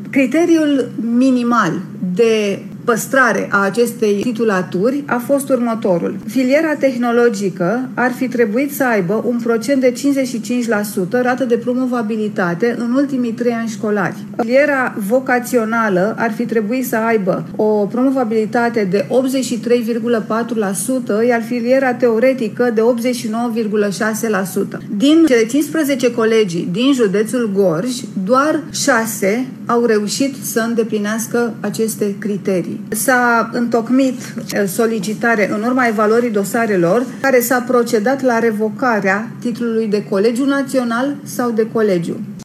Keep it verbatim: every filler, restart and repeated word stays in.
Criteriul minimal de păstrare a acestei titulaturi a fost următorul. Filiera tehnologică ar fi trebuit să aibă un procent de cincizeci și cinci la sută rată de promovabilitate în ultimii trei ani școlari. Filiera vocațională ar fi trebuit să aibă o promovabilitate de optzeci și trei virgulă patru la sută, iar filiera teoretică de optzeci și nouă virgulă șase la sută. Din cele cincisprezece colegii din județul Gorj, doar șase au reușit să îndeplinească aceste criterii. S-a întocmit solicitare în urma evaluării dosarelor, care s-a procedat la revocarea titlului de colegiu național sau de colegiu.